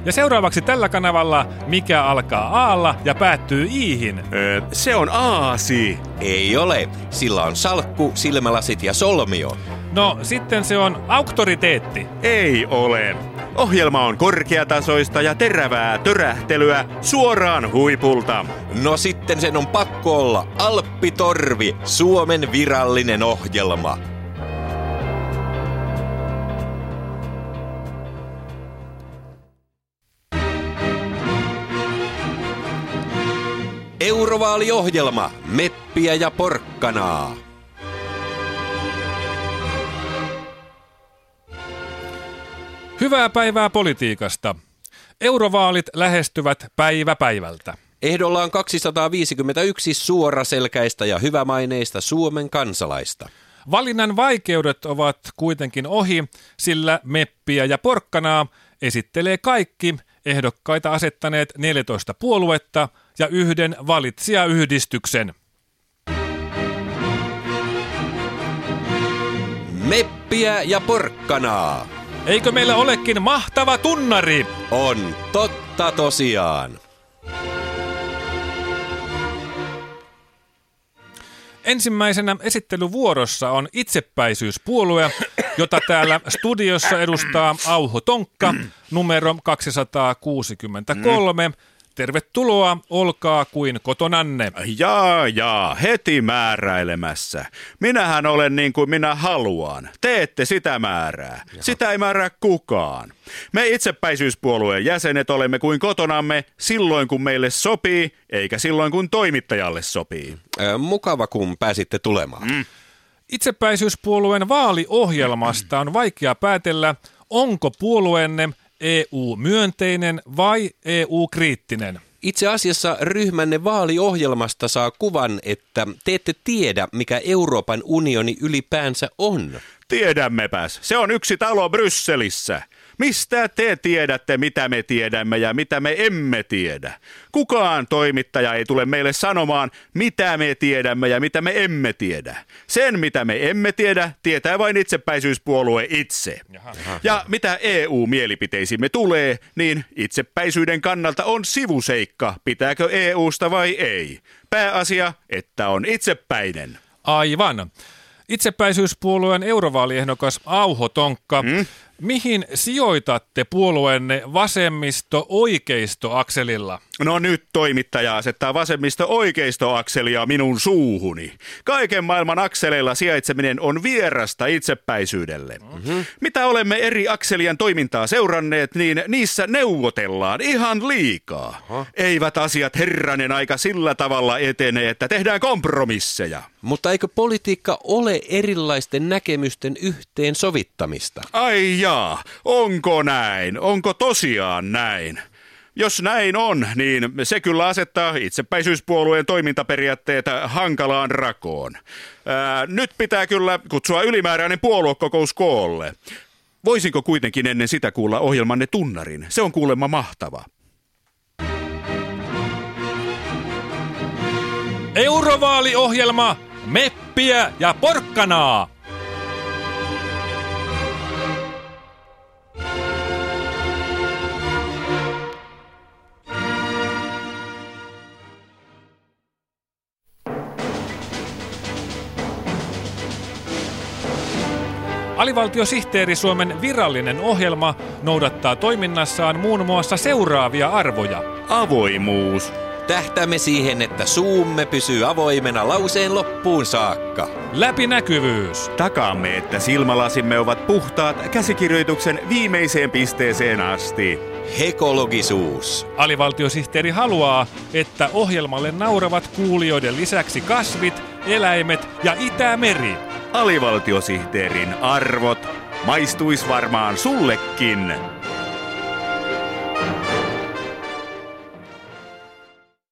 Ja seuraavaksi tällä kanavalla, mikä alkaa A:lla ja päättyy I:hin. Se on aasi. Ei ole. Sillä on salkku, silmälasit ja solmio. No, sitten se on auktoriteetti. Ei ole. Ohjelma on korkeatasoista ja terävää törähtelyä suoraan huipulta. No sitten sen on pakko olla Alppitorvi, Suomen virallinen ohjelma. Eurovaaliohjelma, meppiä ja porkkanaa. Hyvää päivää politiikasta. Eurovaalit lähestyvät päivä päivältä. Ehdolla on 251 suoraselkäistä ja hyvämaineista Suomen kansalaista. Valinnan vaikeudet ovat kuitenkin ohi, sillä meppiä ja porkkanaa esittelee kaikki ehdokkaita asettaneet 14 puoluetta ja yhden valitsijayhdistyksen. Meppiä ja porkkanaa. Eikö meillä olekin mahtava tunnari? On totta tosiaan. Ensimmäisenä esittelyvuorossa on itsepäisyyspuolue, jota täällä studiossa edustaa Auho Tonkka, numero 263. Tervetuloa, olkaa kuin kotonanne. Jaa, heti määräilemässä. Minähän olen niin kuin minä haluan. Te ette sitä määrää. Jaha. Sitä ei määrää kukaan. Me itsepäisyyspuolueen jäsenet olemme kuin kotonamme silloin, kun meille sopii, eikä silloin, kun toimittajalle sopii. Mukava, kun pääsitte tulemaan. Itsepäisyyspuolueen vaaliohjelmasta on vaikea päätellä, onko puolueenne EU-myönteinen vai EU-kriittinen? Itse asiassa ryhmänne vaaliohjelmasta saa kuvan, että te ette tiedä, mikä Euroopan unioni ylipäänsä on. Tiedämmepäs. Se on yksi talo Brysselissä. Mistä te tiedätte, mitä me tiedämme ja mitä me emme tiedä? Kukaan toimittaja ei tule meille sanomaan, mitä me tiedämme ja mitä me emme tiedä. Sen, mitä me emme tiedä, tietää vain itsepäisyyspuolue itse. Ja mitä EU-mielipiteisimme tulee, niin itsepäisyyden kannalta on sivuseikka, pitääkö EUsta vai ei. Pääasia, että on itsepäinen. Aivan. Itsepäisyyspuolueen eurovaaliehdokas Auho Tonkka. Mihin sijoitatte puolueenne vasemmisto-oikeisto-akselilla? No nyt toimittaja asettaa vasemmisto-oikeisto-akselia minun suuhuni. Kaiken maailman akseleilla sijaitseminen on vierasta itsepäisyydelle. Mitä olemme eri akselien toimintaa seuranneet, niin niissä neuvotellaan ihan liikaa. Eivät asiat herranen aika sillä tavalla etene, että tehdään kompromisseja. Mutta eikö politiikka ole erilaisten näkemysten yhteensovittamista? Ai jaa, onko näin? Onko tosiaan näin? Jos näin on, niin se kyllä asettaa itsepäisyyspuolueen toimintaperiaatteet hankalaan rakoon. Nyt pitää kyllä kutsua ylimääräinen puoluekokous koolle. Voisinko kuitenkin ennen sitä kuulla ohjelmanne tunnarin? Se on kuulemma mahtava. Eurovaaliohjelma, meppiä ja porkkanaa! Alivaltiosihteeri Suomen virallinen ohjelma noudattaa toiminnassaan muun muassa seuraavia arvoja. Avoimuus. Tähtäämme siihen, että suumme pysyy avoimena lauseen loppuun saakka. Läpinäkyvyys. Takaamme, että silmälasimme ovat puhtaat käsikirjoituksen viimeiseen pisteeseen asti. Hekologisuus. Alivaltiosihteeri haluaa, että ohjelmalle nauravat kuulijoiden lisäksi kasvit, eläimet ja Itämeri. Alivaltiosihteerin arvot maistuis varmaan sullekin.